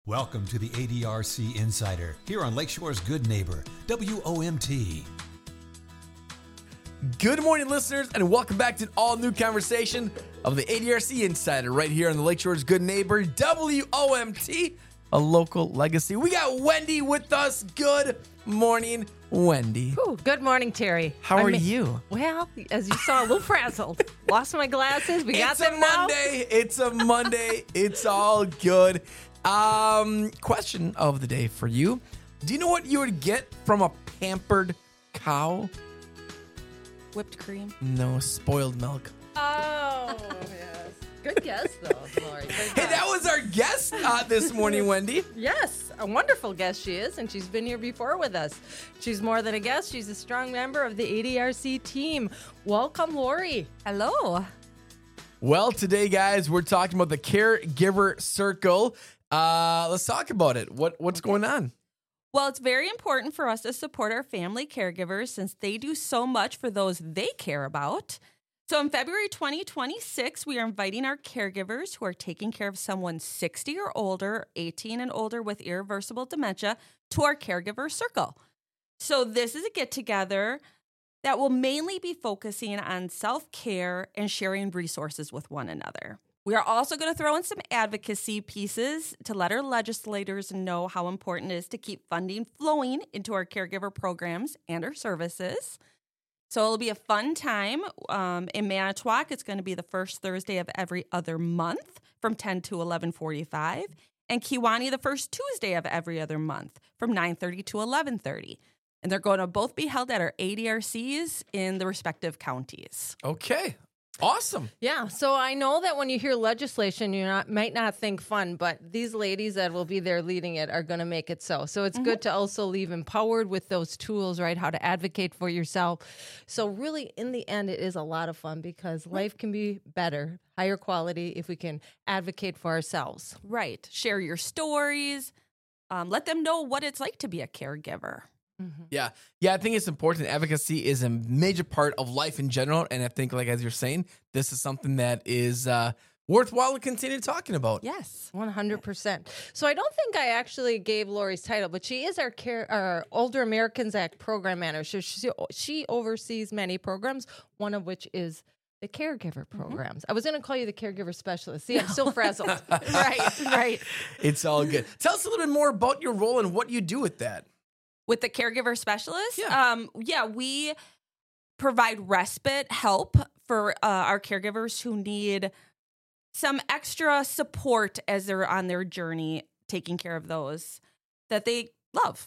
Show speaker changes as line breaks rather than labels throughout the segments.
Welcome to the ADRC Insider, here on Lakeshore's Good Neighbor, WOMT.
Good morning, listeners, and welcome back to an all-new conversation of the ADRC Insider right here on the Lakeshore's Good Neighbor, WOMT, a local legacy. We got Wendy with us. Good morning, Wendy.
Ooh, good morning, Terry.
How are you?
Well, as you saw, a little frazzled. Lost my glasses. We got them now.
It's a Monday. It's all good. Question of the day for you. Do you know what you would get from a pampered cow?
Whipped cream.
No, spoiled milk.
Oh, yes. Good guess, though, Lori.
Hey, that was our guest this morning, Wendy.
Yes, a wonderful guest she is, and she's been here before with us. She's more than a guest. She's a strong member of the ADRC team. Welcome, Lori.
Hello.
Well, today, guys, we're talking about the Caregiver Circle. Let's talk about it. What's going on?
Well, it's very important for us to support our family caregivers since they do so much for those they care about. So in February 2026, we are inviting our caregivers who are taking care of someone 60 or older, 18 and older with irreversible dementia to our Caregiver Circle. So this is a get-together that will mainly be focusing on self-care and sharing resources with one another. We are also going to throw in some advocacy pieces to let our legislators know how important it is to keep funding flowing into our caregiver programs and our services. So it'll be a fun time. In Manitowoc, it's going to be the first Thursday of every other month from 10 to 11:45. And Kewaunee, the first Tuesday of every other month from 9:30 to 11:30. And they're going to both be held at our ADRCs in the respective counties.
Okay. Awesome.
Yeah, so I know that when you hear legislation, might not think fun, but these ladies that will be there leading it are going to make it so. So it's good to also leave empowered with those tools, right, how to advocate for yourself. So really, in the end, it is a lot of fun because life can be better, higher quality, if we can advocate for ourselves.
Right. Share your stories. Let them know what it's like to be a caregiver.
Mm-hmm.
Yeah. I think it's important. Advocacy is a major part of life in general. And I think, like, as you're saying, this is something that is worthwhile to continue talking about.
Yes.
100%. So I don't think I actually gave Lori's title, but she is our Older Americans Act program manager. She oversees many programs, one of which is the caregiver programs. I was going to call you the caregiver specialist. See, I'm still frazzled. Right.
It's all good. Tell us a little bit more about your role and what you do with that.
With the caregiver specialist,
Yeah.
We provide respite help for our caregivers who need some extra support as they're on their journey, taking care of those that they love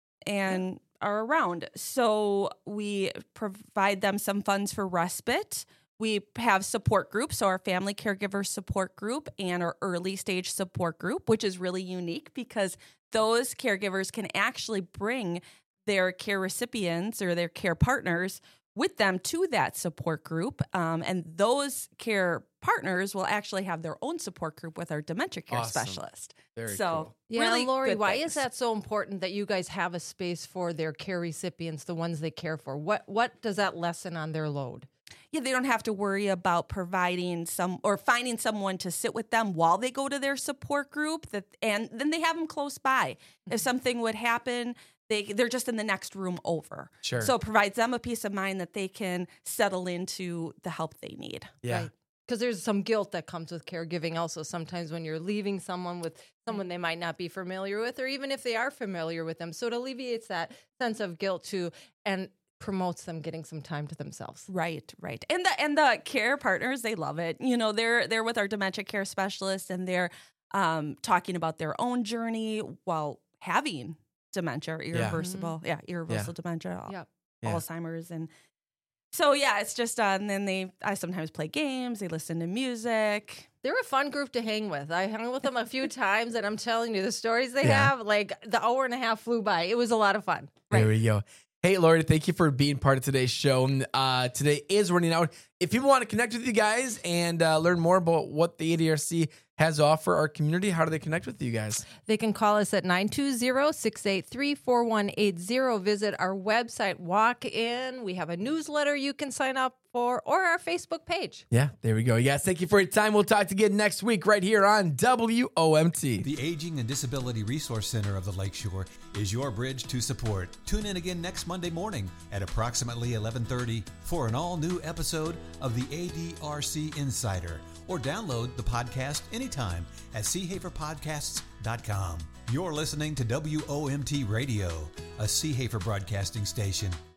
and are around. So we provide them some funds for respite. We have support groups, so our family caregiver support group and our early stage support group, which is really unique because those caregivers can actually bring their care recipients or their care partners with them to that support group. And those care partners will actually have their own support group with our dementia care specialist.
Very
so
cool.
Yeah,
really
Lori,
good
why
things.
is that so important that you guys have a space for their care recipients, the ones they care for? What does that lessen on their load?
Yeah, they don't have to worry about providing finding someone to sit with them while they go to their support group. And then they have them close by. If something would happen, they're just in the next room over.
Sure.
So it provides them a peace of mind that they can settle into the help they need.
Yeah.
Right. Because there's some guilt that comes with caregiving also sometimes when you're leaving someone with someone they might not be familiar with, or even if they are familiar with them. So it alleviates that sense of guilt too, and promotes them getting some time to themselves.
Right. And the care partners, they love it. You know, they're with our dementia care specialist and they're talking about their own journey while having dementia or irreversible. Irreversible dementia,
Yeah.
Alzheimer's. And so, it's just, and then I sometimes play games. They listen to music.
They're a fun group to hang with. I hung with them a few times, and I'm telling you, the stories they have, like the hour and a half flew by. It was a lot of fun.
There we go. Hey, Lori, thank you for being part of today's show. Today is running out. If people want to connect with you guys and learn more about what the ADRC has to offer our community, how do they connect with you guys?
They can call us at 920-683-4180. Visit our website, walk in. We have a newsletter you can sign up or our Facebook page.
Yeah, there we go. Yes, thank you for your time. We'll talk to you again next week right here on WOMT.
The Aging and Disability Resource Center of the Lakeshore is your bridge to support. Tune in again next Monday morning at approximately 11:30 for an all-new episode of the ADRC Insider, or download the podcast anytime at seahaferpodcasts.com. You're listening to WOMT Radio, a Seahafer broadcasting station.